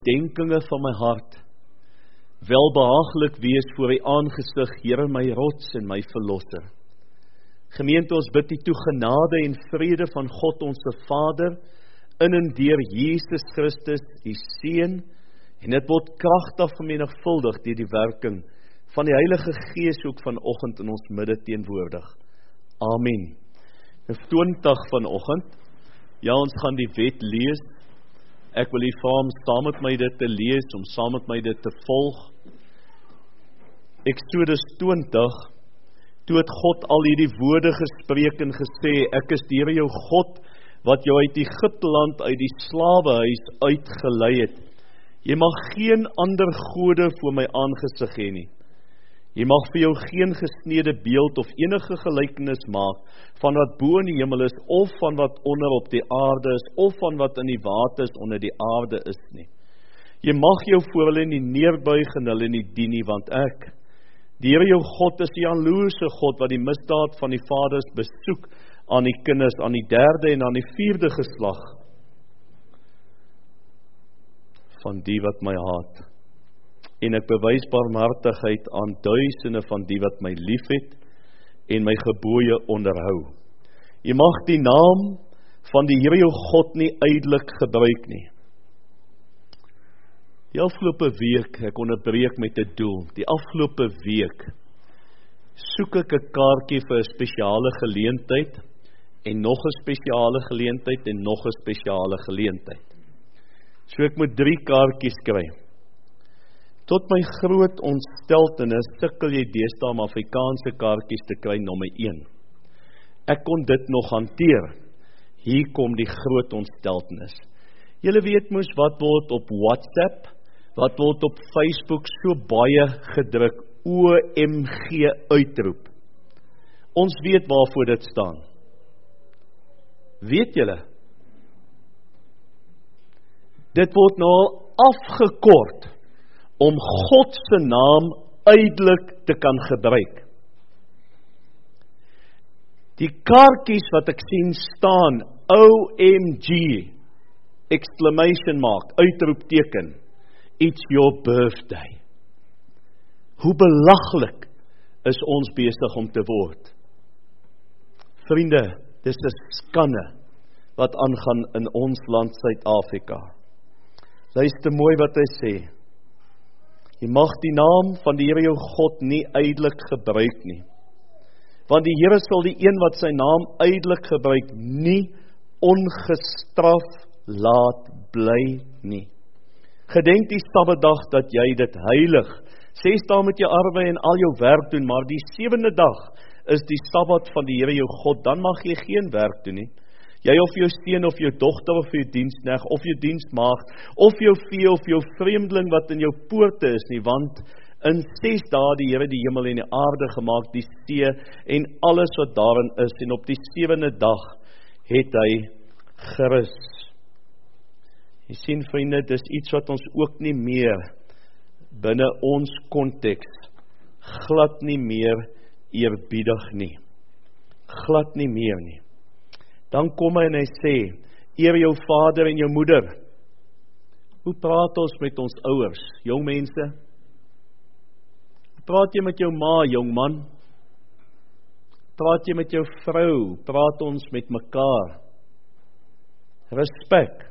denkinge van my hart welbehaaglik wees voor die aangesig, Here my rots en my verlosser. Gemeente, ons bid U toe genade en vrede van God ons Vader, in en deur Jesus Christus, die Seun, en dit word kragtig vermenigvuldig deur die werking van die Heilige Gees ook vanoggend in ons midde teenwoordig. Amen. Die toondag vanoggend, ja, ons gaan die wet lees. Ek wil U vra om saam met my dit te lees, om saam met my dit te volg. Exodus 20, toe het God al hierdie woorde gespreek en gesê, ek is die Here jou God, wat jou uit Egipteland, uit die slawehuis uitgelei het. Jy mag geen ander gode voor my aangesig hê nie. Jy mag vir jou geen gesnede beeld of enige gelykenis maak van wat bo in die hemel is, of van wat onder op die aarde is, of van wat in die waters onder die aarde is nie. Jy mag jou voor hulle nie neerbuig en hulle nie dien nie, want ek, die Here jou God, is die jaloerse God, wat die misdaad van die vaders besoek aan die kinders, aan die 3de en aan die 4de geslag van die wat my haat. En ek bewys barmhartigheid aan duisende van die wat my liefhet en my gebooie onderhou. Jy mag die naam van die Here jou God nie ydelik gebruik nie. Die afgelope week, ek onderbreek met 'n doel, die afgelope week soek ek 'n kaartjie vir 'n spesiale geleentheid en nog 'n spesiale geleentheid en nog 'n spesiale geleentheid. So ek moet 3 kaartjies kry. Tot my groot ontsteltenis sukkel jy deesdae om Afrikaanse kaartjies te kry, nommer 1. Ek kon dit nog hanteer. Hier kom die groot ontsteltenis. Julle weet mos wat word op WhatsApp, wat word op Facebook so baie gedruk, OMG uitroep. Ons weet waarvoor dit staan. Weet julle? Dit word nou al afgekort om God se naam ydelik te kan gebruik. Die kaartjies wat ek sien staan, OMG, exclamation mark, uitroepteken, it's your birthday. Hoe belaglik is ons besig om te word? Vriende, dis 'n skande wat aangaan in ons land Suid-Afrika. Luister mooi wat hy sê. Jy mag die naam van die Here jou God nie ydelik gebruik nie. Want die Here sal die een wat sy naam ydelik gebruik nie ongestraf laat bly nie. Gedenk die Sabbatdag dat jy dit heilig. 6 dae moet jy arbei en al jou werk doen, maar die 7de dag is die Sabbat van die Here jou God, dan mag jy geen werk doen nie. Jy of jou seun of jou dogter of jou diensknegt of jou diensmaagd of jou vee of jou vreemdeling wat in jou poorte is nie, want in 6 dae die Here die hemel en die aarde gemaak, die see en alles wat daarin is, en op die 7de dag het hy gerus. Jy sien vriende, dis iets wat ons ook nie meer binne ons konteks glad nie meer eerbiedig nie. Glad nie meer nie. Dan kom hy en hy sê, eer jou vader en jou moeder. Hoe praat ons met ons ouers, jong mense? Hoe praat jy met jou ma, jong man? Praat jy met jou vrou? Praat ons met mekaar? Respek.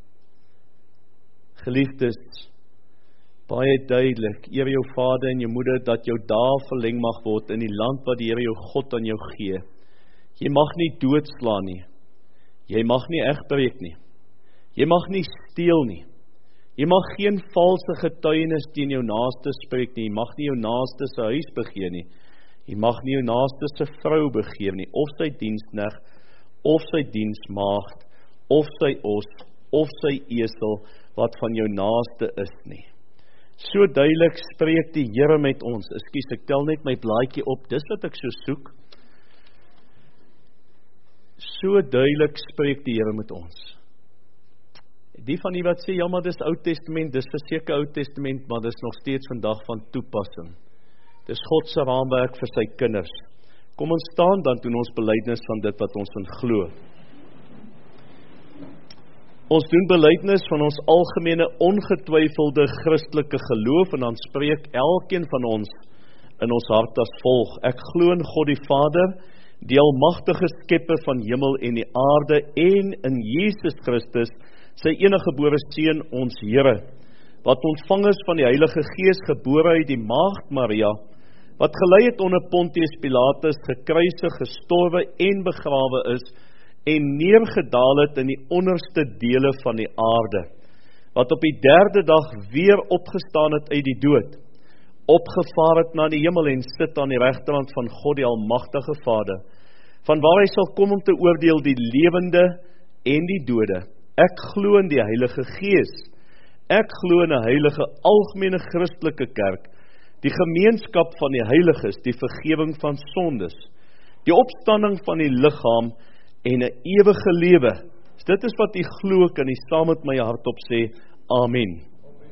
Geliefdes, baie duidelik, eer jou vader en jou moeder, dat jou dae verleng mag word in die land wat die Here jou God aan jou gee. Jy mag nie doodslaan nie. Jy mag nie egbreek nie. Jy mag nie steel nie. Jy mag geen valse getuienis teen jou naaste spreek nie. Jy mag nie jou naaste se huis begeer nie. Jy mag nie jou naaste se vrou begeer nie, of sy diensknegt, of sy diensmaagd, of sy os, of sy esel, wat van jou naaste is nie. So duidelik spreek die Here met ons. Ekskuus, ek tel net my blaadjie op, dis wat ek so soek. So duidelik spreek die Here met ons. Die van die wat sê, ja, maar dis Ou Testament, dis verseker Ou Testament, maar dis nog steeds vandag van toepassing. Dis God se raamwerk vir sy kinders. Kom ons staan, dan doen ons belydenis van dit wat ons in glo. Ons doen belydenis van ons algemene ongetwyfelde Christelike geloof en dan spreek elkeen van ons in ons hart as volg. Ek glo in God die Vader, die almagtige skepper van hemel en die aarde en in Jesus Christus, sy eniggebore Seun, ons Here, wat ontvang is van die Heilige Gees, gebore uit die Maagd Maria, wat gelei het onder Pontius Pilatus, gekruisig, gestorwe en begrawe is, en neergedaal het in die onderste dele van die aarde, wat op die 3de dag weer opgestaan het uit die dood, opgevaar het na die hemel en sit aan die regterhand van God die almagtige Vader, van waar hy sal kom om te oordeel die lewende en die dode. Ek glo in die Heilige Gees, ek glo in 'n heilige algemene Christelike kerk, die gemeenskap van die heiliges, die vergewing van sondes, die opstanding van die liggaam en 'n ewige lewe. Dit is wat u glo, kan u saam met my hardop sê, Amen.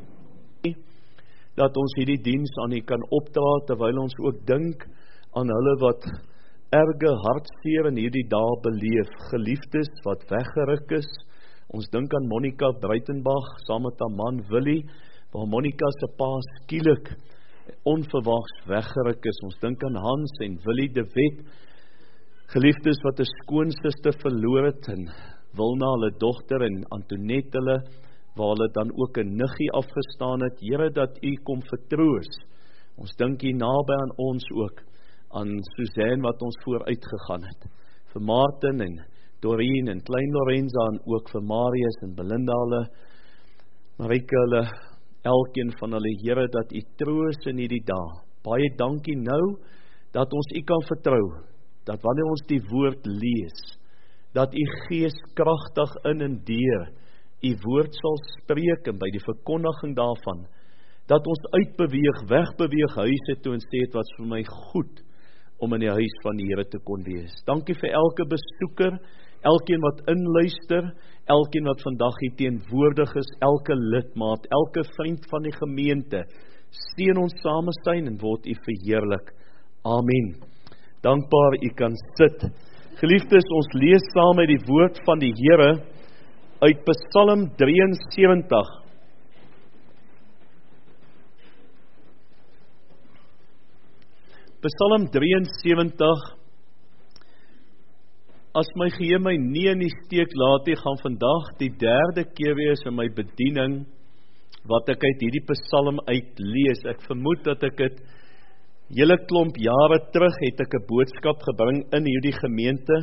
Dat ons hierdie diens aan u kan opdra, terwyl ons ook dink aan hulle wat erge hartseer in hierdie dae beleef, geliefdes wat weggeruk is. Ons dink aan Monica Breitenbach, saam met haar man Willie, waar Monica se pa skielik onverwags weggeruk is. Ons dink aan Hans en Willie de Wet, geliefdes wat 'n skoonsister verloor het, en Wilna hulle dogter en Antoinette hulle, waar hulle dan ook 'n niggie afgestaan het. Here, dat u kom vertroos. Ons dink hier naby aan ons ook, aan Suzanne wat ons vooruit gegaan het, vir Martin en Doreen en Klein Lorenza, en ook vir Marius en Belinda hulle, Marike hulle, elkeen van hulle, Here, dat u troos in hierdie dae. Baie dankie nou, dat ons u kan vertrou, dat wanneer ons die woord lees, dat u Gees kragtig in en deur u woord sal spreek, en by die verkondiging daarvan, dat ons uitbeweeg, wegbeweeg huise toe en sê, het was vir my goed om in die huis van die Here te kon wees. Dankie vir elke besoeker, elkeen wat inluister, elkeen wat vandag hier teenwoordig is, elke lidmaat, elke vriend van die gemeente. Seën ons samestyn en word u verheerlik. Amen. Dankbaar u kan sit. Geliefdes, ons lees saam uit die woord van die Here uit Psalm 73. Psalm 73. As my geheue my nie in die steek laat nie, gaan vandag die 3de keer wees in my bediening wat ek uit hierdie Psalm uitlees. Ek vermoed dat ek het hele klomp jare terug het ek 'n boodskap gebring in hierdie gemeente.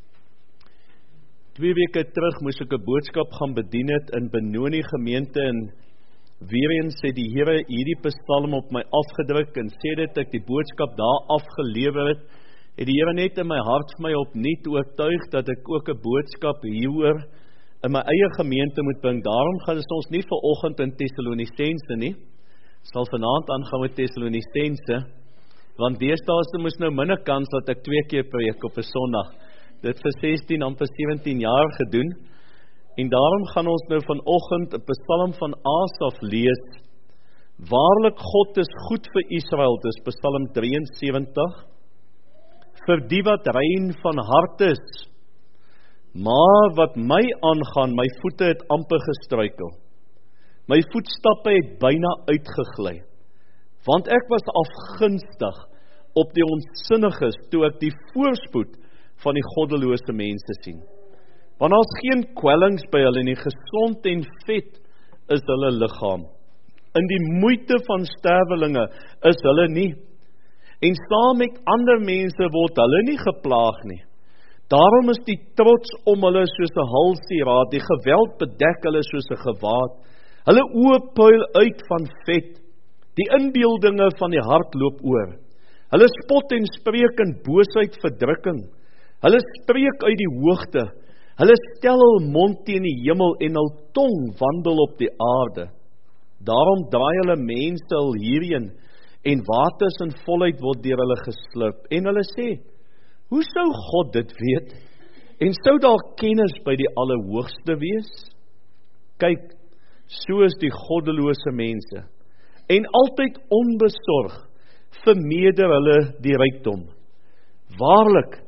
2 weke terug moes ek 'n boodskap gaan bedien het in Benoni gemeente, en weer eens het die Here hierdie Psalm op my afgedruk, en sê dit ek die boodskap daar afgelewer het die Here net in my hart vir my opnuut oortuig dat ek ook 'n boodskap hieroor in my eie gemeente moet bring. Daarom gaan ons nie vanoggend in Tessalonisense nie. Sal vanaand aangaan met Tessalonisense, want deesdae is mos nou minder kans dat ek 2 keer preek op 'n Sondag. Dit vir 16 amper 17 jaar gedoen. En daarom gaan ons nou vanoggend 'n Psalm van Asaf lees. Waarlik God is goed vir Israel, dis Psalm 73. Vir die wat rein van hart is. Maar wat my aangaan, my voete het amper gestruikel. My voetstappe het byna uitgegly. Want ek was afgunstig op die onsinniges toe ek die voorspoed van die goddelose mense sien. Want daar's geen kwellings by hulle nie, gesond en vet is hulle liggaam. In die moeite van sterwelinge is hulle nie. En saam met ander mense word hulle nie geplaag nie. Daarom is die trots om hulle soos 'n halsieraad, die geweld bedek hulle soos 'n gewaad. Hulle oë puil uit van vet, die inbeeldinge van die hart loop oor. Hulle spot en spreek in boosheid verdrukking. Hulle spreek uit die hoogte. Hulle stel hul mond teen die hemel en hul tong wandel op die aarde. Daarom draai hulle mense hul hierheen, en waters in volheid word deur hulle geslurp. En hulle sê, hoe sou God dit weet? En sou daar kenners by die Allerhoogste wees? Kyk, so is die goddelose mense. En altyd onbesorg vermeerder hulle die rykdom. Waarlik,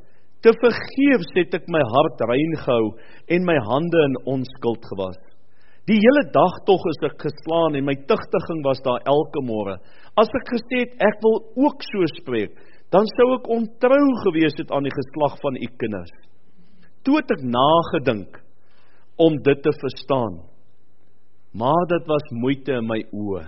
Te vergeefs het ek my hart rein gehou en my hande in onskuld gewas. Die hele dag tog is ek geslaan en my tugtiging was daar elke môre. As ek gesê het, ek wil ook so spreek, dan sou ek ontrou gewees het aan die geslag van u kinders. Toe het ek nagedink om dit te verstaan, maar dit was moeite in my oë,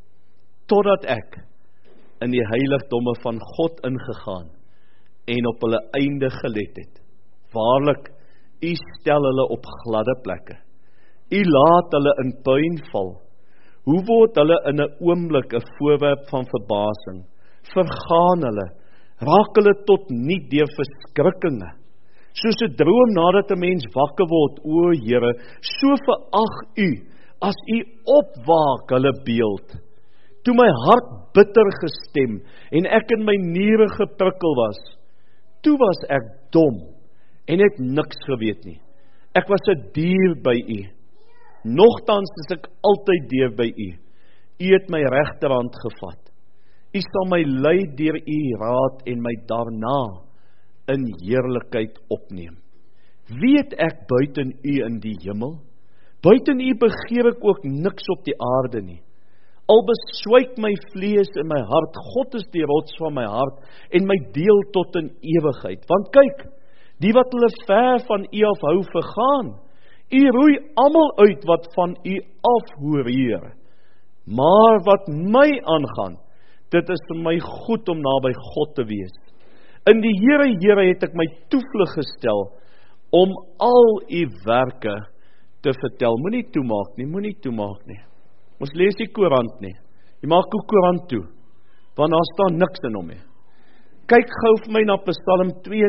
totdat ek in die heiligdomme van God ingegaan en op hulle einde gelet het. Waarlik, u stel hulle op gladde plekke. U laat hulle in puin val. Hoe word hulle in 'n oomblik 'n voorwerp van verbasing? Vergaan hulle, raak hulle tot niet deur verskrikkinge. Soos 'n droom nadat 'n mens wakker word, o Here, so verag u, as u opwaak hulle beeld. Toe my hart bitter gestem, en ek in my niere geprikkel was, toe was ek dom, en het niks geweet nie. Ek was 'n dier by u, nogtans is ek altyd deur by u. U het my regterhand gevat. U sal my lei deur u raad en my daarna in heerlikheid opneem. Weet ek buiten u in die hemel? Buiten u begeer ek ook niks op die aarde nie. Al beswyk my vlees en my hart, God is die rots van my hart en my deel tot in ewigheid. Want kyk, die wat hulle ver van u af hou vergaan. U roei almal uit wat van u afhoereer. Maar wat my aangaan, dit is vir my goed om naby God te wees. In die Here het ek my toevlug gestel om al u werke te vertel. Moenie toemaak nie. Ons lees die koerant nie. Jy maak die koerant toe, want daar staan niks in hom nie. Kyk gou vir my na Psalm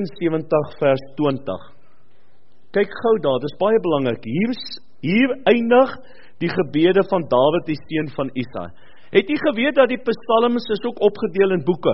72 vers 20. Kyk gou daar, dis baie belangrik. Hier eindig die gebede van Dawid, die seun van Isaai. Het jy geweet dat die psalms is ook opgedeel in boeke?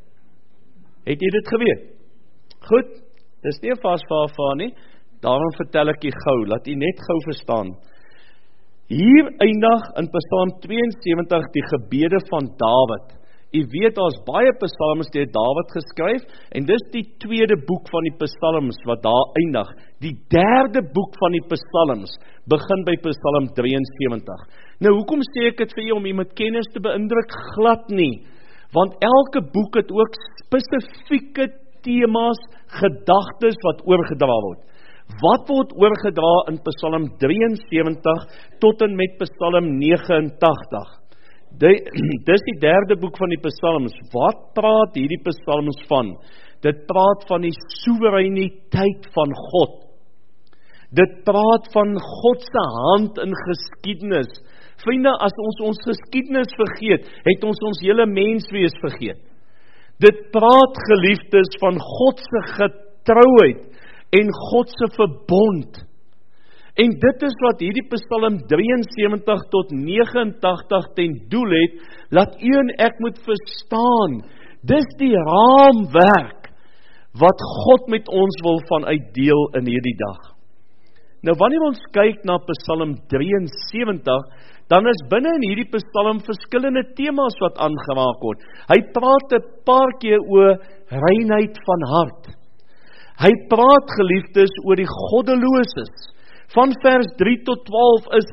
Het jy dit geweet? Goed, dis nie 'n vasvaar nie, daarom vertel ek jy gou, laat jy net gou verstaan. Hier eindig in Psalm 72 die gebede van Dawid. Jy weet, daar is baie psalms deur Dawid geskryf, en dis die tweede boek van die psalms wat daar eindig. Die derde boek van die psalms begin by Psalm 73. Nou, hoekom sê ek dit vir jou om jy met kennis te beïndruk? Glad nie. Want elke boek het ook spesifieke temas, gedagtes wat oorgedra word. Wat word oorgedra in Psalm 73 tot en met Psalm 89? Dis die derde boek van die psalms. Wat praat hierdie psalms van? Dit praat van die soewereiniteit van God. Dit praat van God se hand in geskiedenis. Vriende, as ons geskiedenis vergeet, het ons hele menswees vergeet. Dit praat, geliefdes, van God se getrouheid en God se verbond. En dit is wat hierdie Psalm 73 tot 89 ten doel het, laat u en ek moet verstaan. Dis die raamwerk wat God met ons wil vanuit deel in hierdie dag. Nou wanneer ons kyk na Psalm 73, dan is binne in hierdie Psalm verskillende temas wat aangeraak word. Hy praat 'n paar keer oor reinheid van hart. Hy praat, geliefdes, oor die goddeloses. Van vers 3 tot 12 is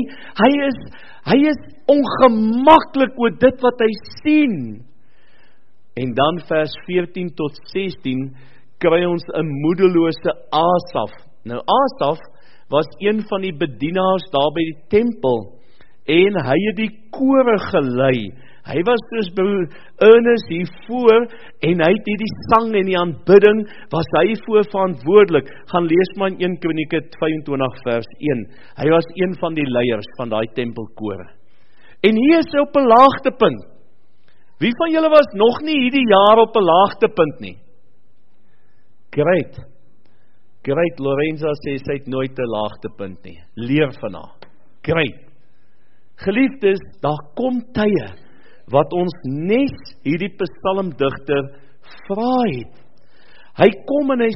hy is ongemaklik oor dit wat hy sien. En dan vers 14 tot 16 kry ons 'n moedelose Asaf. Nou Asaf was een van die bedienaars daar by die tempel, en hy het die kore gelei. Hy was soos broer Ernest hier voor, en hy het die sang en die aanbidding, was hy voor verantwoordelik. Gaan lees maar in 1 Kronieke 25 vers 1. Hy was een van die leiers van daai tempelkore. En hier is hy op 'n laagtepunt. Wie van julle was nog nie hierdie jaar op 'n laagtepunt nie? Great, Lorenza sê sy het nooit 'n laagtepunt nie. Leer van haar. Great. Geliefdes, daar kom tye wat ons net hierdie psalmdigter vra het. Hy kom en hy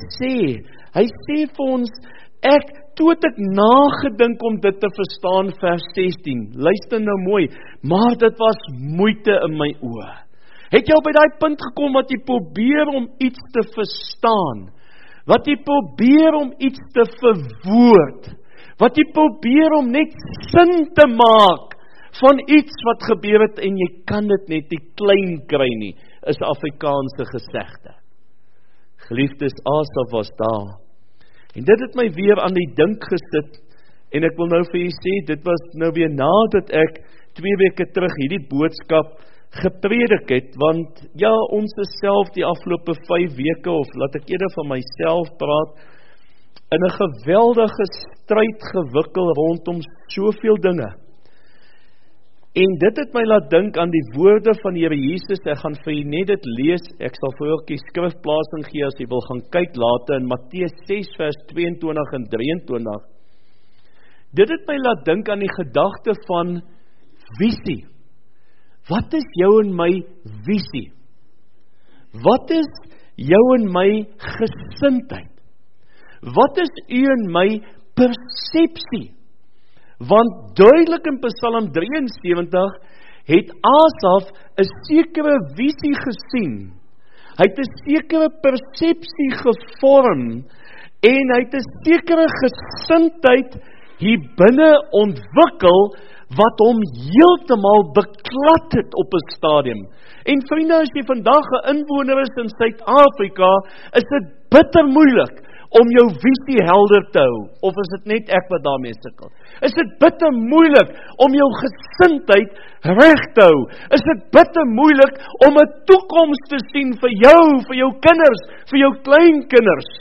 sê vir ons, toe het ek nagedink om dit te verstaan, vers 16, luister nou mooi, maar dit was moeite in my oë. Het jy al by daai punt gekom wat jy probeer om iets te verstaan, wat jy probeer om iets te verwoord, wat jy probeer om net sin te maak van iets wat gebeur het en jy kan dit net nie klein kry nie, is Afrikaanse gesegde. Geliefdes, Asaf was daar. En dit het my weer aan die dink gesit, en ek wil nou vir julle sê, dit was nou weer nadat ek 2 weke terug hierdie boodskap gepredik het, want ja, ons is self die afgelope 5 weke, of laat ek eerder van myself praat, in 'n geweldige stryd gewikkel rondom soveel dinge. En dit het my laat dink aan die woorde van die Here Jesus. Ek gaan vir julle net dit lees, ek sal vir julle die skrifplasing gee as jy wil gaan kyk later in Matteus 6 vers 22 en 23. Dit het my laat dink aan die gedagte van visie. Wat is jou en my visie? Wat is jou en my gesindheid? Wat is u en my persepsie? Want duidelik in Psalm 73 het Asaf 'n sekere visie gesien. Hy het 'n sekere persepsie gevorm en hy het 'n sekere gesindheid hier binne ontwikkel wat hom heeltemal beklad het op 'n stadium. En vriende, as jy vandag 'n inwoner is in Suid-Afrika, is dit bitter moeilik om jou visie helder te hou, of is dit net ek wat daarmee sukkel? Is dit bitter moeilik om jou gesindheid reg te hou? Is dit bitter moeilik om 'n toekoms te sien vir jou kinders, vir jou kleinkinders?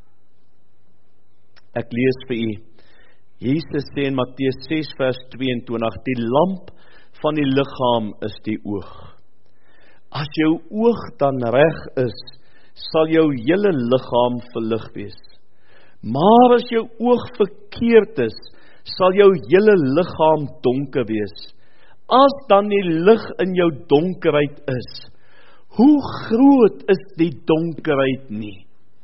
Ek lees vir u. Jesus sê in Matteus 6 vers 22, die lamp van die liggaam is die oog. As jou oog dan reg is, sal jou hele liggaam verlig wees. Maar as jou oog verkeerd is, sal jou hele liggaam donker wees. As dan die lig in jou donkerheid is, hoe groot is die donkerheid nie?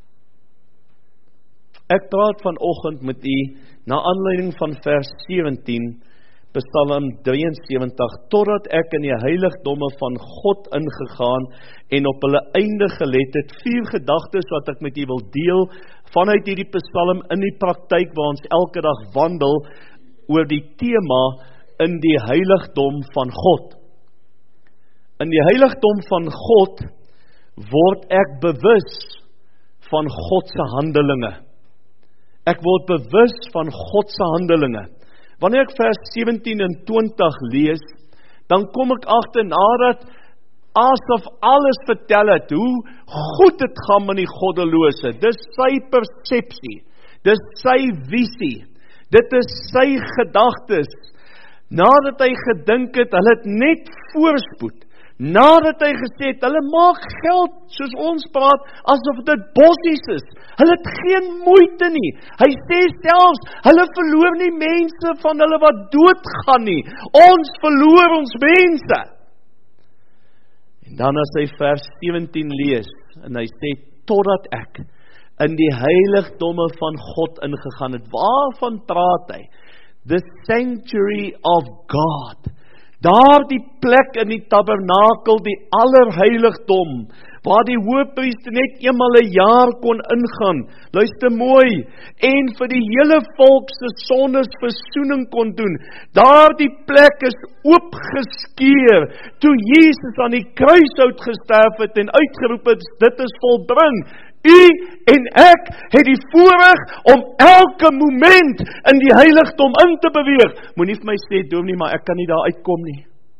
Ek praat vanoggend met u na aanleiding van vers 17, Psalm 73, totdat ek in die heiligdomme van God ingegaan en op hulle einde gelet het. 4 gedagtes wat ek met u wil deel vanuit hierdie Psalm in die praktyk waar ons elke dag wandel oor die tema in die heiligdom van God. In die heiligdom van God word ek bewus van God se handelinge. Ek word bewus van God se handelinge. Wanneer ek vers 17 en 20 lees, dan kom ek agter nadat Asaf alles vertel het, hoe goed het gaan met die goddelose. Dis sy persepsie, dis sy visie, dit is sy gedagtes. Nadat hy gedink het, hulle het net voorspoed. Nadat hy gesê het, hulle maak geld, soos ons praat, asof dit bossies is. Hulle het geen moeite nie. Hy sê selfs, hulle verloor nie mense van hulle wat doodgaan nie. Ons verloor ons mense. En dan as hy vers 17 lees, en hy sê, totdat ek in die heiligdomme van God ingegaan het. Waarvan praat hy? The sanctuary of God. Daar die plek in die tabernakel, die allerheiligdom, waar die hoëpriester net eenmal 'n jaar kon ingaan. Luister mooi, en vir die hele volk se sondes versoening kon doen. Daar die plek is oopgeskeur, toe Jesus aan die kruishout gesterf het en uitgeroep het, dit is volbring. U en ek het die voorreg om elke moment in die heiligdom in te beweeg. Moenie vir my sê, dominee, maar ek kan nie daar uitkom nie.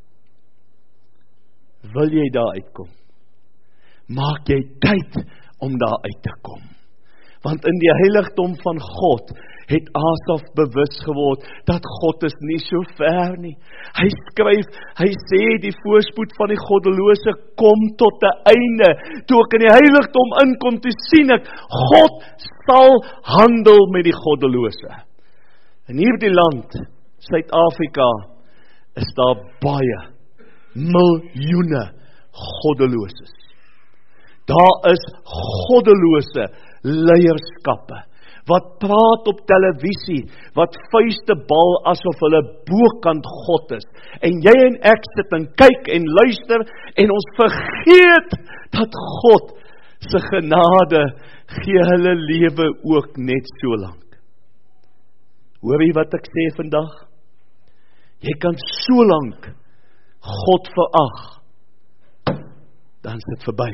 Wil jy daar uitkom? Maak jy tyd om daar uit te kom. Want in die heiligdom van God het Asaf bewus geword dat God is nie so ver nie. Hy skryf, hy sê die voorspoed van die goddelose kom tot 'n einde. Toe ek in die heiligdom inkom, toe sien ek, God sal handel met die goddelose. In hierdie land, Suid-Afrika, is daar baie miljoene goddeloses. Daar is goddelose leierskappe, wat praat op televisie, wat vuiste bal asof hulle bokant God is. En jy en ek sit en kyk en luister, en ons vergeet dat God se genade gee hulle lewe ook net so lank. Hoor jy wat ek sê vandag? Jy kan so lank God verag, dan is dit verby.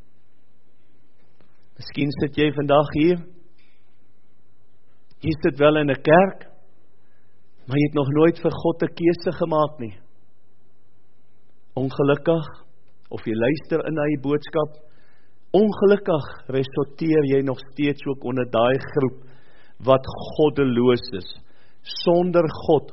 Miskien sit jy vandag hier, jy sit wel in 'n kerk, maar jy het nog nooit vir God 'n keuse gemaak nie. Ongelukkig, of jy luister in na die boodskap, ongelukkig resulteer jy nog steeds ook onder daai groep wat goddeloos is. Sonder God,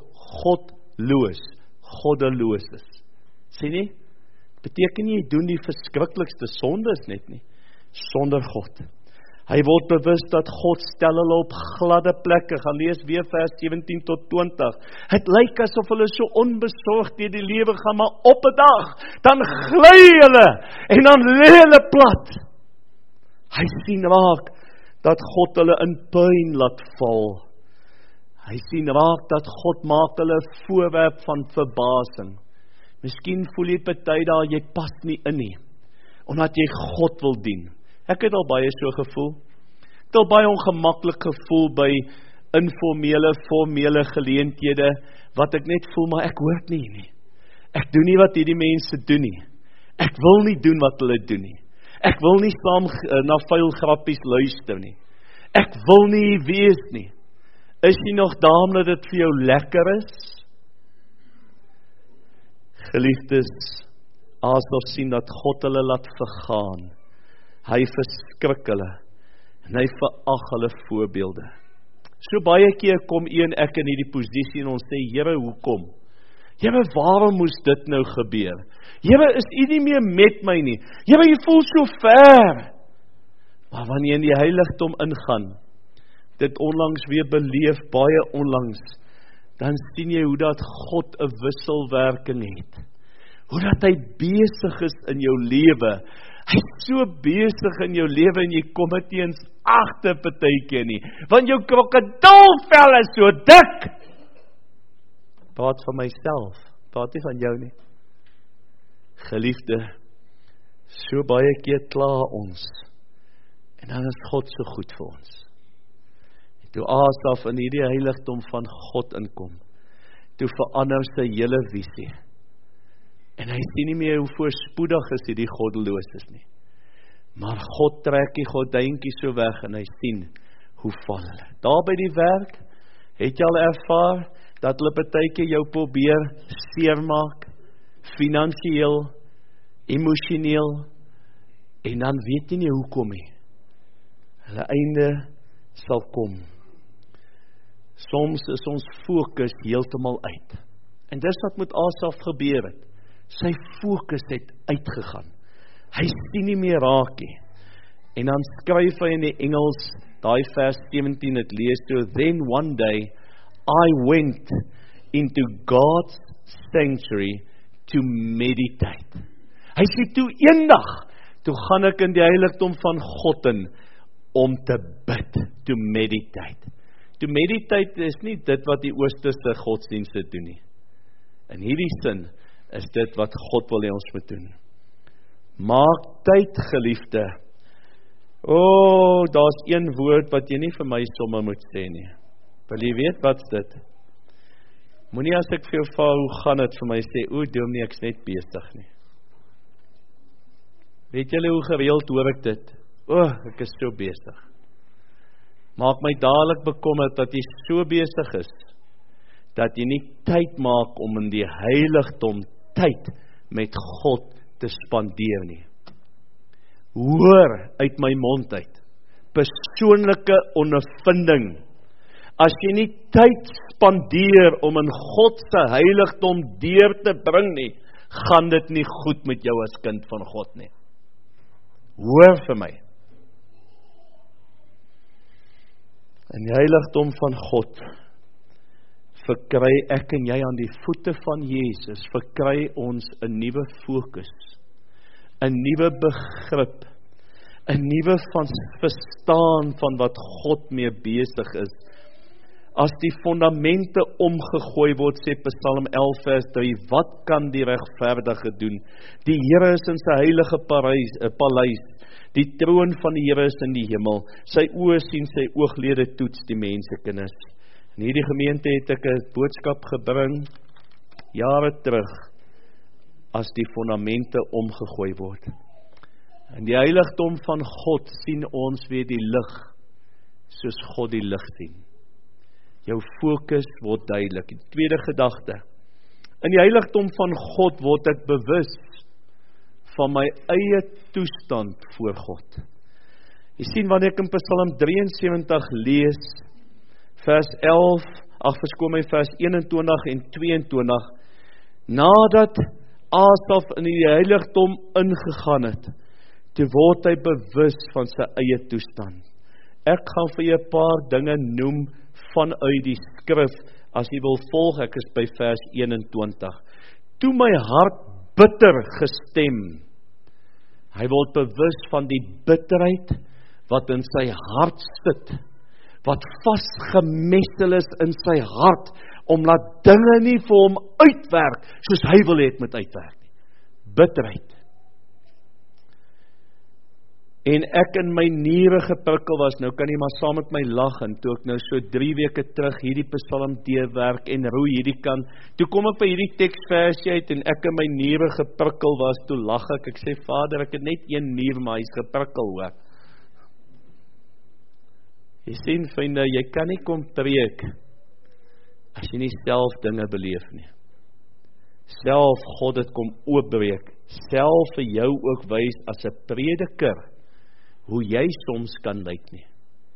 goddeloos is. Sien nie? Beteken nie jy doen die verskriklikste sondes net nie. Sonder God. Hy word bewus dat God stel hulle op gladde plekke. Gaan lees weer vers 17 tot 20. Het lyk asof hulle so onbesorgd deur die lewe gaan, maar op 'n dag, dan gly hulle, en dan lê hulle plat. Hy sien raak dat God hulle in puin laat val. Hy sien raak dat God maak hulle 'n voorwerp van verbasing. Miskien voel jy party daar, jy pas nie in nie, omdat jy God wil dien. Ek het al baie so gevoel. Ek het al baie ongemaklik gevoel by formele geleenthede, wat ek net voel, maar ek hoort nie. Ek doen nie wat hierdie mense doen nie. Ek wil nie doen wat hulle doen nie. Ek wil nie saam na vuil grappies luister nie. Ek wil nie wees nie. Is jy nog daar omdat dit vir jou lekker is? Geliefdes, asof sien dat God hulle laat vergaan. Hy verskrik hulle, en hy verag hulle voorbeelde. So baie keer kom ek in hierdie posisie en ons sê, Here, hoekom? Here, waarom moes dit nou gebeur? Here, is U nie meer met my nie? Here, U voel so ver. Maar wanneer jy in die heiligdom ingaan, dit onlangs weer beleef, baie onlangs, dan sien jy hoe dat God 'n wisselwerking het. Hoe dat hy besig is in jou lewe. Hy is so besig in jou lewe en jy kom dit nie eens agter partykeer nie. Want jou krokodilvel is so dik. Praat van myself, praat nie van jou nie. Geliefde, so baie keer kla ons. En dan is God so goed vir ons. En toe Asaf in hierdie heiligdom van God inkom, toe verander sy hele visie. En hy sien nie meer hoe voorspoedig is die goddeloos nie. Maar God trek die gordyntjie so weg en hy sien hoe val hulle. Daar by die werk, het jy al ervaar dat hulle partykeer jou probeer seermaak, finansiëel, emosioneel, en dan weet jy nie hoekom nie. Hulle einde sal kom. Soms is ons fokus heeltemal uit. En dis wat met Asaf gebeur het. Sy fokus het uitgegaan. Hy sien nie meer raak nie. En dan skryf hy in die Engels, daai vers 17 het lees toe, then one day I went into God's sanctuary to meditate. Hy sê toe eendag, toe gaan ek in die heiligdom van God in, om te bid, to meditate. To meditate is nie dit wat die oosterse godsdienste doen nie. In hierdie sin is dit wat God wil hê ons moet doen. Maak tyd, geliefde. Daar's een woord wat jy nie vir my sommer moet sê nie. Wil jy weet wat's dit? Moenie as ek vir jou vra hoe gaan dit vir my sê, dominee, ek's net besig nie. Weet julle hoe gereeld hoor ek dit? Ek is so besig. Maak my dadelik bekommerd dat jy so besig is, dat jy nie tyd maak om in die heiligdom tyd met God te spandeer nie. Hoor uit my mond uit, persoonlike ondervinding. As jy nie tyd spandeer om in God se heiligdom deur te bring nie, gaan dit nie goed met jou as kind van God nie. Hoor vir my. In die heiligdom van God verkry ek en jy aan die voete van Jesus, verkry ons 'n nuwe fokus, 'n nuwe begrip, 'n nuwe verstaan van wat God mee besig is. as die fondamente omgegooi word, sê Psalm 11 vers 3, wat kan die regverdige doen? Die Here is in sy heilige paleis, die troon van die Here is in die hemel, sy oë sien, sy ooglede toets die mensekinders. In hierdie gemeente het ek 'n boodskap gebring, jare terug, as die fondamente omgegooi word. In die heiligdom van God sien ons weer die lig, soos God die lig sien. Jou fokus word duidelik. Die tweede gedagte, in die heiligdom van God word ek bewus van my eie toestand voor God. Jy sien, wanneer ek in Psalm 73 lees, vers 21 en 22, nadat Asaf in die heiligdom ingegaan het, toe word hy bewus van sy eie toestand. Ek gaan vir jou 'n paar dinge noem vanuit die skrif, as jy wil volg, ek is by vers 21. Toe my hart bitter gestem, hy word bewus van die bitterheid, wat in sy hart sit, wat vasgemessel is in sy hart, omdat dinge nie vir hom uitwerk, soos hy wil hê dit moet uitwerk nie. Bitterheid. En ek in my niere geprikkel was, nou kan jy maar saam met my lag, en toe ek nou so 3 weke terug hierdie Psalm deurwerk en roei hierdie kant, toe kom ek by hierdie teksversie uit, en ek in my niere geprikkel was, toe lag ek sê, Vader, ek het net een nier, maar hy's geprikkel hoor. Jy sien, vriende, jy kan nie kom preek, as jy nie self dinge beleef nie. Self God het kom oopbreek, self vir jou ook wys as 'n prediker, hoe jy soms kan lyk nie.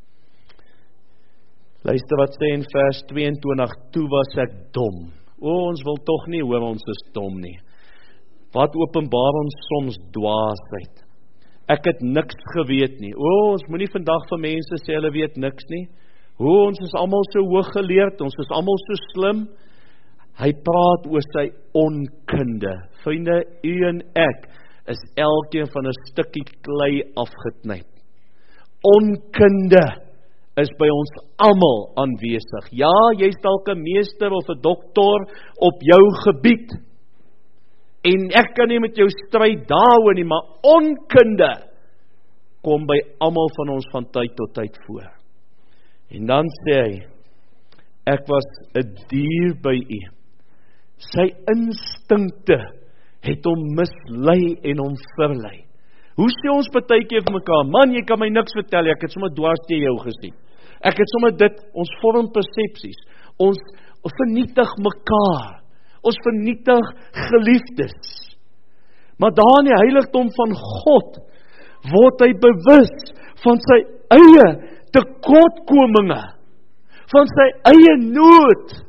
Luister wat sê in vers 22, toe was ek dom. Ons wil tog nie hoor ons is dom nie. Wat openbaar ons soms dwaasheid? Ek het niks geweet nie. Ons moenie vandag vir mense sê hulle weet niks nie. Ons is almal so hooggeleerd, ons is almal so slim. Hy praat oor sy onkunde. Vriende, u en ek is elkeen van 'n stukkie klei afgeknyp. Onkunde is by ons almal aanwesig. Ja, jy's dalk 'n meester of 'n dokter op jou gebied. En ek kan nie met jou stryd daaroor nie, maar onkunde kom by almal van ons van tyd tot tyd voor. En dan sê hy, ek was 'n dier by u. Sy instinkte het hom mislei en hom verlei. Hoe sê ons partykeer vir mekaar, man, jy kan my niks vertel, ek het sommer dwars teen jou gesien. Ek het sommer dit, ons vorm persepsies, ons vernietig mekaar, ons vernietig geliefdes. Maar daar in die heiligdom van God, word hy bewus van sy eie tekortkominge, van sy eie nood.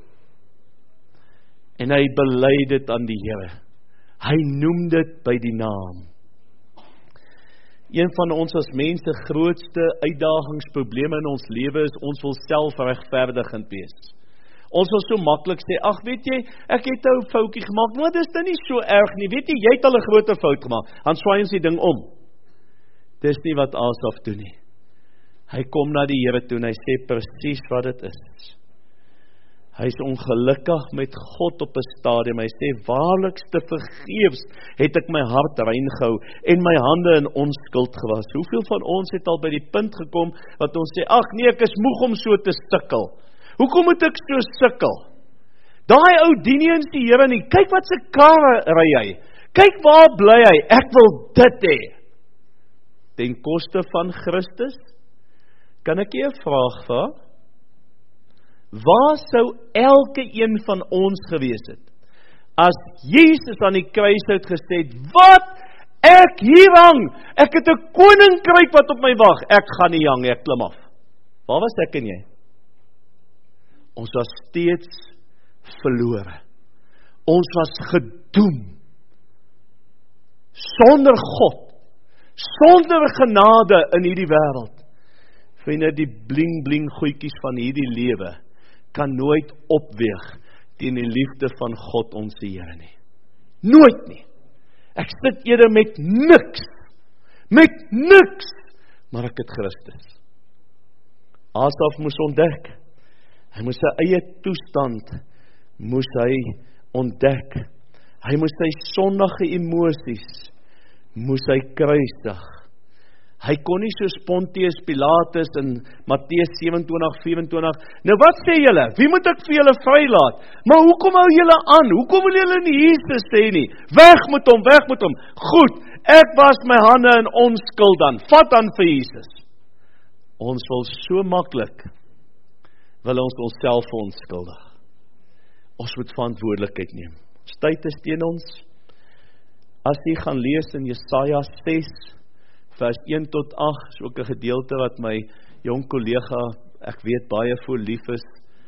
En hy bely dit aan die Here. Hy noem dit by die naam. Een van ons as mense grootste uitdagingsprobleme in ons lewe is, ons wil selfregverdigend wees. Ons wil so maklik sê, ag weet jy, ek het 'n foutjie gemaak, maar dit is nou nie so erg nie, weet jy het al 'n groter fout gemaak, dan swaai ons die ding om. Dis nie wat Asaf doen nie. Hy kom na die Here toe en hy sê presies wat dit is. Hy is ongelukkig met God op 'n stadium. Hy sê, waarlikste vergeefs het ek my hart rein gehou en my hande in onskuld gewas. Hoeveel van ons het al by die punt gekom wat ons sê, ag nee, ek is moeg om so te sukkel. Hoekom moet ek so sukkel? Daai ou dien nie eens die Here nie. Kyk wat se kar ry hy. Kyk waar bly hy. Ek wil dit hê. Ten koste van Christus? Kan ek 'n vraag vra? Waar sou elke een van ons gewees het, as Jesus aan die kruis het gesê, wat? Ek hier hang, ek het 'n koninkryk wat op my wag, ek gaan nie hang, ek klim af. Waar was ek en jy? Ons was steeds verlore. Ons was gedoem. Sonder God, sonder genade in hierdie wêreld. Vriende, die bling bling goedjies van hierdie lewe kan nooit opweeg teen die liefde van God ons Here nie. Nooit nie. Ek sit eerder met niks, maar ek het Christus. Asaf moes ontdek, Hy moes sy eie toestand, moes hy ontdek. Hy moes sy sondige emosies, moes hy kruisig. Hy kon nie soos Pontius Pilatus in Matteus 27:24, nou wat sê julle? Wie moet ek vir julle vrylaat? Maar hoekom hou julle aan? Hoekom wil julle nie Jesus sê nie? Weg met hom, weg met hom. Goed, ek was my hande in onskuld dan. Vat aan vir Jesus. Ons wil so maklik, wil ons onsself verontskuldig. Ons moet verantwoordelikheid neem. Ons tyd is teen ons. As jy gaan lees in Jesaja 6, vers 1 tot 8, is ook 'n gedeelte wat my jong kollega, ek weet baie voor lief is,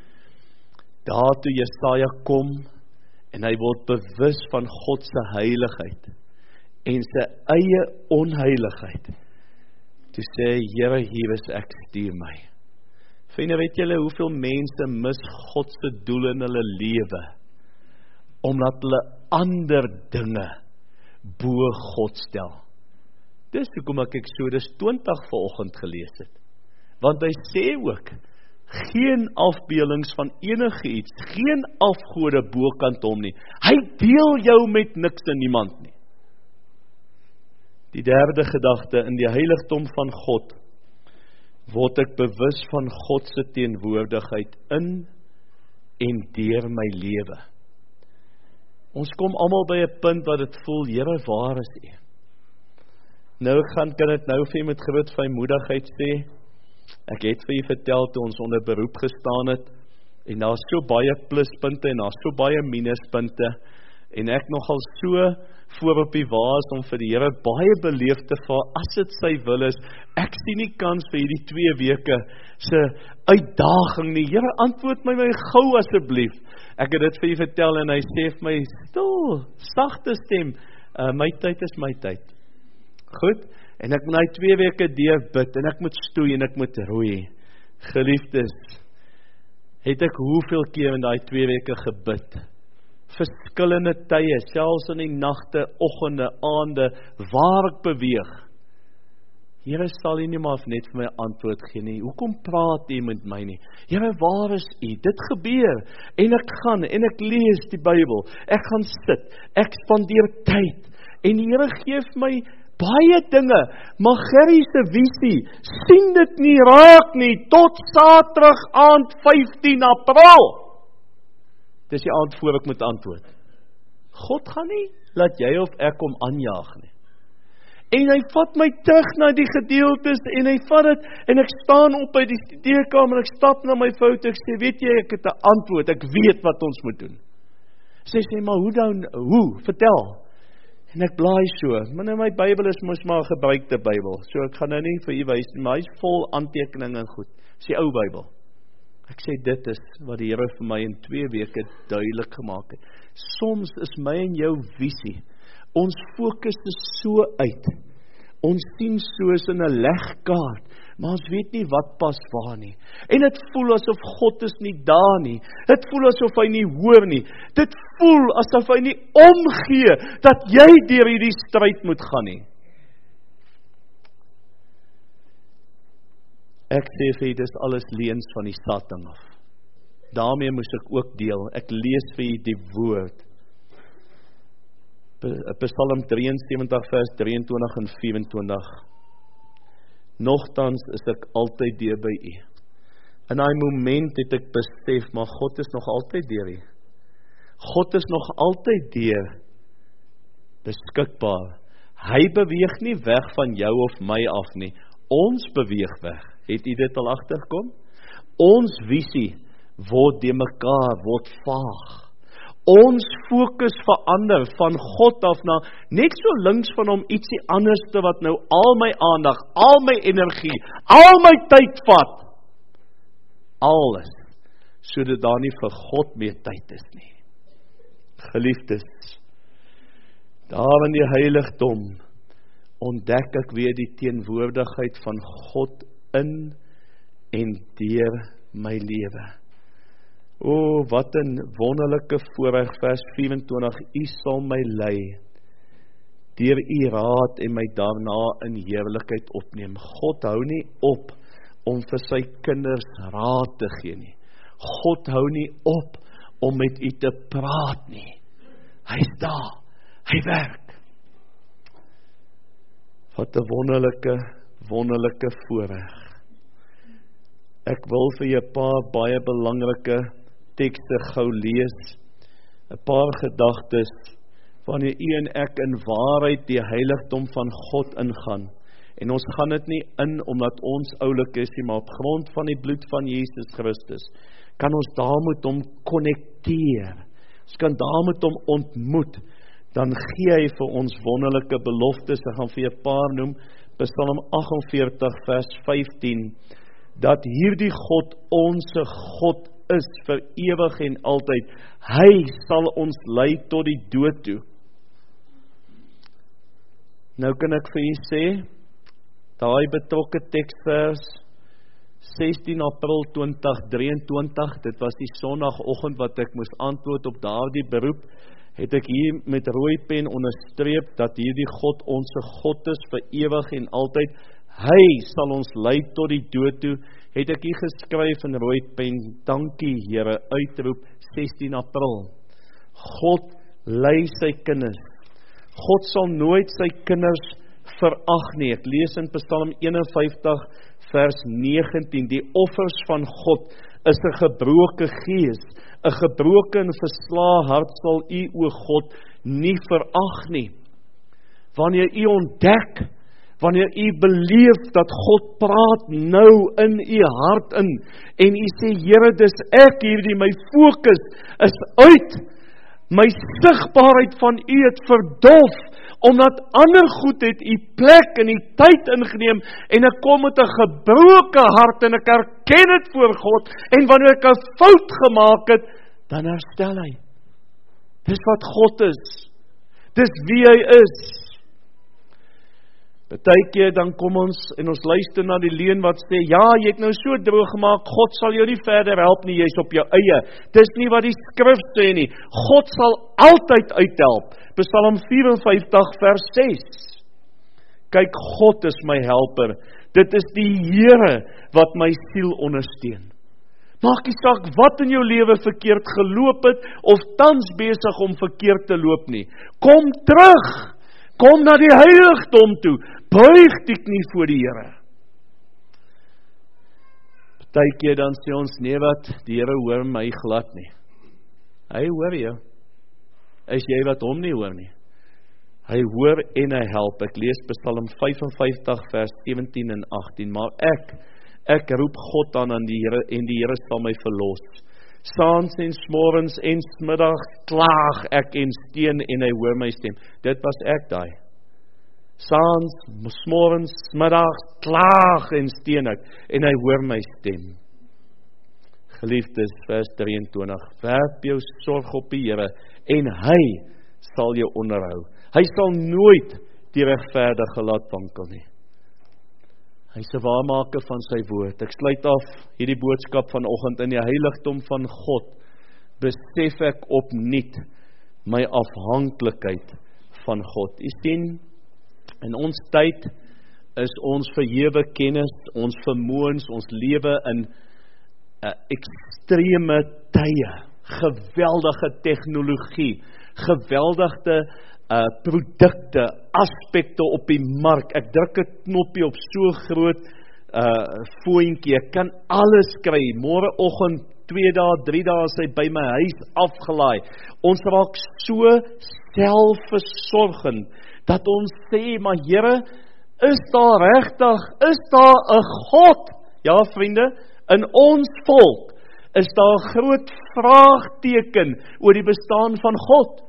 daar toe Jesaja kom, en hy word bewus van God se heiligheid, en sy eie onheiligheid, toe sê, Here, hier is ek, stuur my. Vriende, weet julle hoeveel mense mis God se doel in hulle lewe, omdat hulle ander dinge bo God stel. Dis hoekom ek Eksodus 20 vanoggend gelees het. Want hy sê ook, geen afbeeldings van enige iets, geen afgode bokant hom nie. Hy deel jou met niks en niemand nie. Die derde gedagte, in die heiligdom van God, word ek bewus van God se teenwoordigheid in en deur my lewe. Ons kom almal by 'n punt wat dit voel, Here, waar is U? Nou kan dit nou vir U met groot vrymoedigheid sê, ek het vir U vertel toe ons onder beroep gestaan het, en daar is so baie pluspunte en daar is so baie minuspunte, en ek nogal so voor op die waas om vir die Here baie beleef te vra, as dit sy wil is, ek sien nie kans vir hierdie 2 weke se uitdaging nie. Here, antwoord my gou asseblief. Ek het dit vir U vertel en hy sê vir my, stil, sagte stem, my tyd is my tyd. Goed, en ek moet nou 2 weke deurbid, en ek moet stoei, en ek moet roei. Geliefdes, het ek hoeveel keer in daai 2 weke gebid, verskillende tye, selfs in die nagte, oggende, aande, waar ek beweeg. Here, sal U nie maar net vir my antwoord gee nie, hoekom praat U met my nie? Here, waar is U? Dit gebeur, en ek gaan, en ek lees die Bybel, ek gaan sit, ek spandeer tyd, en die Here gee vir my baie dinge, maar Gerrie se visie, sien dit nie raak nie, tot Saterdag aand 15 April. Dis die aand voor ek moet antwoord. God gaan nie, laat jy of ek hom aanjaag nie. En hy vat my terug na die gedeeltes, en hy vat dit, en ek staan op by die studeerkamer, en ek stap na my vrou, ek sê, weet jy, ek het 'n antwoord, ek weet wat ons moet doen. Sy sê, maar hoe dan, vertel. En ek blaai so, maar nou my Bybel is mos maar 'n gebruikte Bybel, so ek gaan nou nie vir u wys nie, maar hy is vol aantekeninge en goed. Dis die ou Bybel. Ek sê, dit is wat die Here vir my in 2 weke duidelik gemaak het. Soms is my en jou visie, ons fokus is so uit, ons sien soos in 'n legkaart, maar ons weet nie wat pas waar nie. En dit voel asof God is nie daar nie. Dit voel asof hy nie hoor nie. Dit voel asof hy nie omgee dat jy deur hierdie stryd moet gaan nie. Ek sê vir jy, dis alles leuns van die Satan af. Daarmee moes ek ook deel. Ek lees vir jy die woord. Psalm 73 vers 23 en 24. Nogtans is ek altyd deur by U. In daai moment het ek besef, maar God is nog altyd deur U. God is nog altyd deur beskikbaar. Hy beweeg nie weg van jou of my af nie. Ons beweeg weg. Het U dit al agtergekom? Ons visie word de mekaar, word vaag. Ons fokus verander van God af na net so links van hom ietsie anderste wat nou al my aandag, al my energie, al my tyd vat. Alles, sodat daar nie vir God meer tyd is nie. Geliefdes, daar in die heiligdom ontdek ek weer die teenwoordigheid van God in en deur my lewe. O, wat 'n wonderlike voorreg, vers 24, U sal my lei, deur U raad en my daarna in heerlikheid opneem. God hou nie op om vir sy kinders raad te gee nie. God hou nie op om met u te praat nie. Hy is daar, hy werk. Wat 'n wonderlike voorreg. Ek wil vir julle 'n paar baie belangrike tekste gou lees, 'n paar gedagtes, wanneer u en ek in waarheid die heiligdom van God ingaan. En ons gaan dit nie in omdat ons oulik is nie, maar op grond van die bloed van Jesus Christus, kan ons daar met hom konnekteer. Ons kan daar met hom ontmoet. Dan gee hy vir ons wonderlike beloftes. Ek gaan vir 'n paar noem. Psalm 48 vers 15. Dat hierdie God onse God is vir ewig en altyd. Hy sal ons lei tot die dood toe. Nou kan ek vir u sê, daai betrokke teksvers 16 April 2023, dit was die sondagoggend wat ek moes antwoord op daardie beroep, het ek hier met rooi pen onderstreep dat hierdie God onse God is vir ewig en altyd. Hy sal ons lei tot die dood toe, het ek hier geskryf in rooi pen. Dankie Here, uitroep 16 April. God lei sy kinders. God sal nooit sy kinders verag nie. Ek lees in Psalm 51 vers 19. Die offers van God is 'n gebroke gees, 'n gebroke en verslae hart sal u, o God, nie verag nie. Wanneer u ontdek, wanneer u beleef dat God praat nou in u hart in, en u sê, Here, dis ek hierdie, my fokus is uit, my sigbaarheid van u het verdof, omdat ander goed het u plek en u tyd ingeneem, en ek kom met 'n gebroke hart, en ek erken dit voor God, en wanneer ek 'n fout gemaak het, dan herstel hy. Dis wat God is. Dis wie hy is. Partykeer dan kom ons en ons luister na die leuen wat sê, ja, jy het nou so droog gemaak, God sal jou nie verder help nie, jy is op jou eie. Dis nie wat die skrif sê nie. God sal altyd uithelp. Psalm 54 vers 6. Kyk, God is my helper. Dit is die Here wat my siel ondersteun. Maak nie saak wat in jou lewe verkeerd geloop het, of tans besig om verkeerd te loop nie. Kom terug! Kom na die heiligdom toe, buig die knie voor die Here. Partykeer dan sê ons, nee wat, die Here hoor my glad nie. Hy hoor jou. Is jy wat hom nie hoor nie? Hy hoor en hy help. Ek lees Psalm 55 vers 17 en 18, maar ek roep God aan die Here, en die Here sal my verlos. Saans en smorens en smiddags klaag ek en steun, en hy hoor my stem. Dit was ek daai. Saans, smorens, smiddags klaag en steun ek, en hy hoor my stem. Geliefdes, vers 23, werp jou sorg op die Here, en hy sal jou onderhou. Hy sal nooit die regverdige laat wankel nie. Hy is 'n waarmaker van sy woord. Ek sluit af hierdie boodskap vanoggend in die heiligdom van God. Besef ek opnuut my afhanklikheid van God. U sien, in ons tyd is ons verhewe kennis, ons vermoëns, ons lewe in ekstreme tye, geweldige tegnologie, geweldige produkte, aspekte op die mark. Ek druk 'n knoppie op so groot foontjie, ek kan alles kry. Môreoggend 2 dae, 3 dae is hy by my huis afgelaai. Ons raak so selfversorgend dat ons sê, maar Here, is daar regtig, is daar 'n God? Ja, vriende, in ons volk is daar 'n groot vraagteken oor die bestaan van God.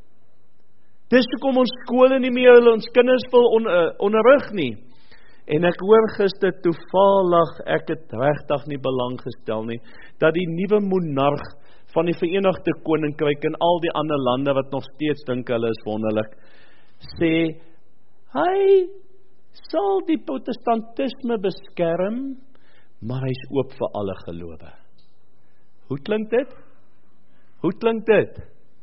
Dis hoekom ons skole nie meer ons kinders wil onderrig nie. En ek hoor gister toevallig, ek het regtig nie belang gestel nie, dat die nuwe monarg van die Verenigde Koninkryk en al die ander lande wat nog steeds dink hulle is wonderlik, sê, hy sal die protestantisme beskerm, maar hy is oop vir alle gelowe. Hoe klink dit? Hoe klink dit?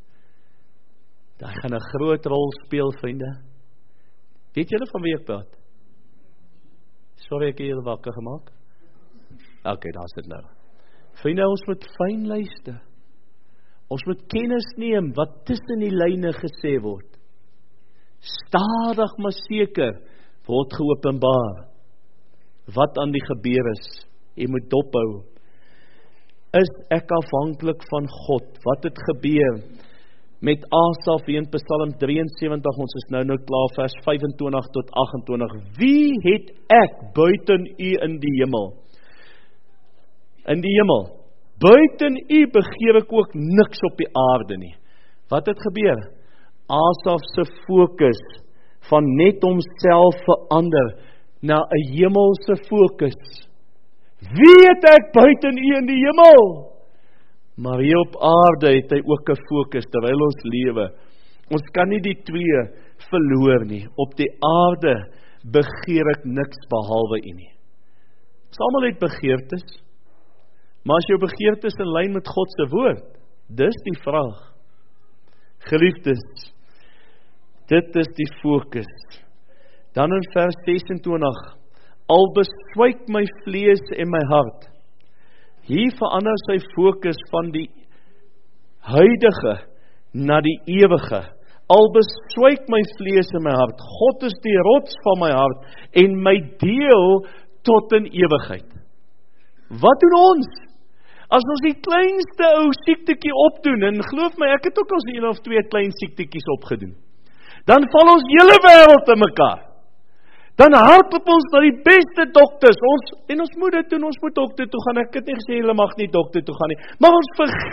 Hy gaan 'n groot rol speel, vriende. Weet julle van wie ek praat? Sorry, ek het julle wakker gemaak. Okay, daar is dit nou. Vriende, ons moet fyn luister. Ons moet kennis neem wat tussen die lyne gesê word. Stadig maar seker word geopenbaar wat aan die gebeur is. Jy moet dophou. Is ek afhanklik van God? Wat het gebeur met Asaf in Psalm 73? Ons is nou klaar, vers 25 tot 28. Wie het ek buiten u in die hemel? In die hemel. Buiten u begeer ek ook niks op die aarde nie. Wat het gebeur? Asaf se fokus van net homself verander na 'n hemelse fokus. Wie het ek buiten u in die hemel? Maar hier op aarde het hy ook 'n fokus terwyl ons lewe. Ons kan nie die twee verloor nie. Op die aarde begeer ek niks behalwe u nie. Ons almal het begeertes. Maar as jou begeertes in lyn met God se woord, dis die vraag. Geliefdes, dit is die fokus. Dan in vers 26, al beswyk my vlees en my hart. Hier verander sy fokus van die huidige na die ewige. Al beswyk my vlees en my hart. God is die rots van my hart en my deel tot in ewigheid. Wat doen ons? As ons die kleinste ou siektetjie opdoen, en geloof my, ek het ook al 1 of 2 klein siektetjies opgedoen, dan val ons hele wêreld in mekaar. Dan hardloop ons na die beste dokters, ons moet dit doen, ons moet dokter toe gaan, ek het nie gesê, julle mag nie dokter toe gaan nie, maar ons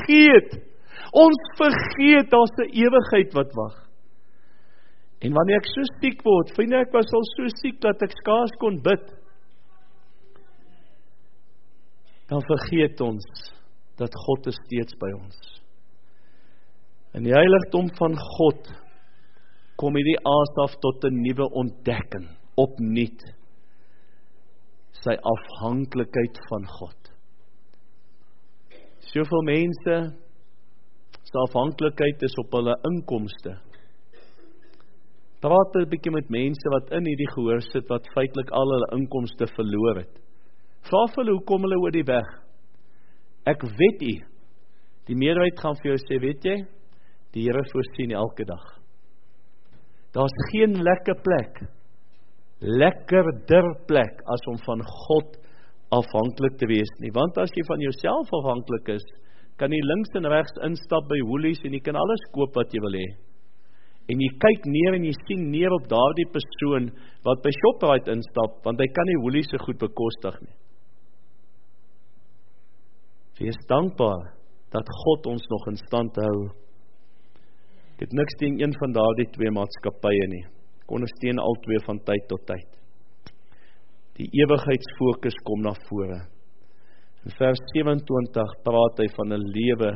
vergeet, daar's 'n ewigheid wat wag. En wanneer ek so siek word, vriende, ek was al so siek, dat ek skaars kon bid, dan vergeet ons, dat God is steeds by ons. In die heiligdom van God, kom hierdie Asaf tot 'n nuwe ontdekking, opnuut, sy afhanklikheid van God. Soveel mense, sy afhanklikheid is op hulle inkomste. Praat 'n bietjie met mense wat in hierdie gehoor sit, wat feitelik al hulle inkomste verloor het. Vra vir hulle, hoe kom hulle oor die weg? Ek weet u, die meerderheid gaan vir jou sê, weet jy, die Here voorsien elke dag. Daar's geen lekkerder plek as om van God afhanklik te wees nie. Want as jy van jouself afhanklik is, kan jy links en regs instap by Woolies en jy kan alles koop wat jy wil hê. En jy kyk neer en jy sien neer op daardie persoon wat by Shoprite instap, want hy kan nie Woolies se goed bekostig nie. Wees dankbaar dat God ons nog in stand hou. Ek het niks teen een van daardie 2 maatskappye nie. Ek ondersteun al 2 van tyd tot tyd. Die ewigheidsfokus kom na vore. In vers 27 praat hy van 'n lewe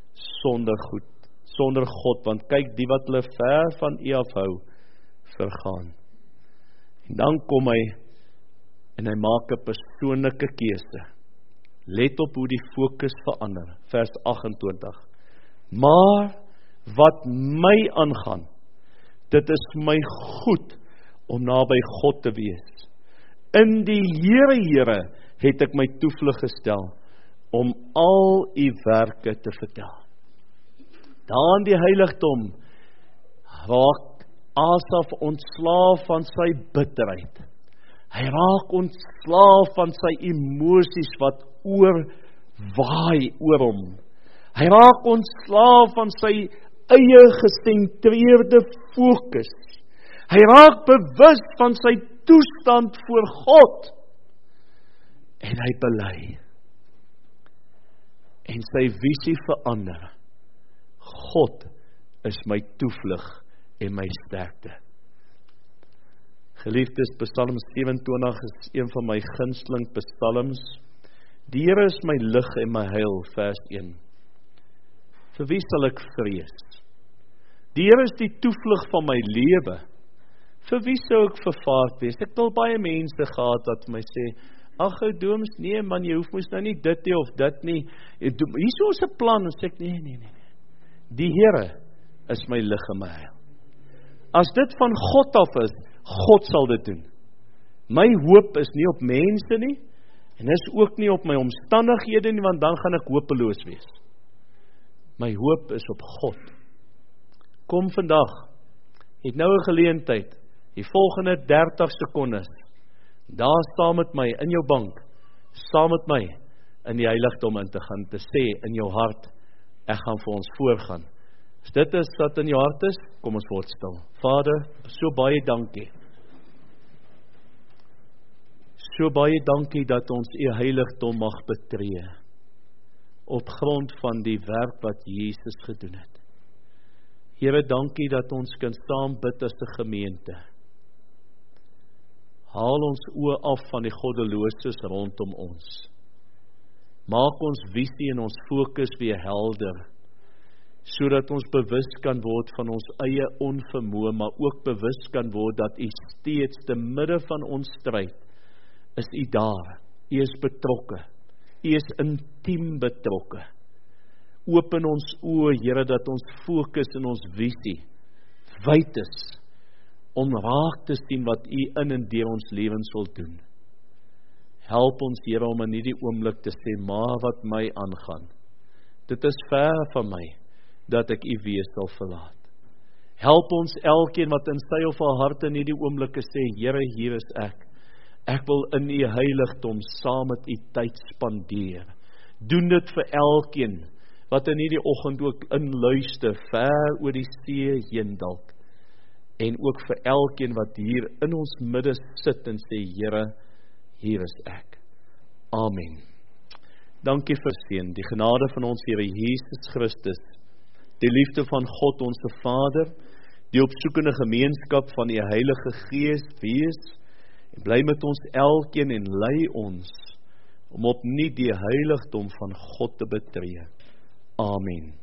sonder God, want kyk, die wat hulle ver van U afhou, vergaan. En dan kom hy en hy maak 'n persoonlike keuse. Let op hoe die fokus verander. Vers 28. Maar wat my aangaan, dit is my goed om naby God te wees. In die Here het ek my toevlug gestel om al u werke te vertel. Daar in die heiligdom raak Asaf ontslaaf van sy bitterheid. Hy raak ontslaaf van sy emosies wat oorwaai oor hom. Hy raak ontslaaf van sy eie gesentreerde fokus. Hy raak bewus van sy toestand voor God. En hy bely. En sy visie verander. God is my toevlug en my sterkte. Geliefdes, Psalm 27 is een van my gunsteling psalms. Die Here is my lig en my heil, vers 1. Vir wie sal ek vrees? Die Here is die toevlug van my lewe. Vir wie sou ek vervaard wees? Ek het al baie mense gehad wat my sê, ag ou Dooms, nee man, jy hoef mos nou nie dit nie of dit nie. Hier is ons 'n plan, en sê ek, nee. Die Here is my lig en my heil. As dit van God af is, God sal dit doen. My hoop is nie op mense nie, En is ook nie op my omstandighede nie, want dan gaan ek hopeloos wees. My hoop is op God. Kom vandag, het nou 'n geleentheid, die volgende 30 sekondes, daar saam met my in jou bank, saam met my in die heiligdom in te gaan, te sê in jou hart, ek gaan vir ons voorgaan. As dit is wat in jou hart is, kom ons word stil. Vader, so baie dankie. So baie dankie dat ons u heiligdom mag betree, op grond van die werk wat Jesus gedoen het. Here, dankie dat ons kan saam bid as 'n gemeente. Haal ons oë af van die goddeloses rondom ons. Maak ons visie en ons fokus weer helder, sodat ons bewus kan word van ons eie onvermoë, maar ook bewus kan word dat u steeds te midde van ons stryd, is u daar, u is betrokke, u is intiem betrokke. Open ons oë, Here, dat ons fokus en ons visie wyd is, om raak te sien wat u in en deur ons lewens wil doen. Help ons, Here, om in hierdie oomblik te sê, maar wat my aangaan, dit is ver van my, dat ek u wees sal verlaat. Help ons elkeen wat in sy of haar hart in hierdie oomblik sê, Here, hier is ek. Ek wil in u heiligdom saam met u tyd spandeer. Doen dit vir elkeen wat in hierdie oggend ook inluister, ver oor die see heen dalk. En ook vir elkeen wat hier in ons midde sit en sê, Here, hier is ek. Amen. Dankie vir seën, die genade van ons Here Jesus Christus, die liefde van God ons Vader, die opsoekende gemeenskap van die Heilige Gees wees, en bly met ons elkeen en lei ons, om opnuut die heiligdom van God te betree. Amen.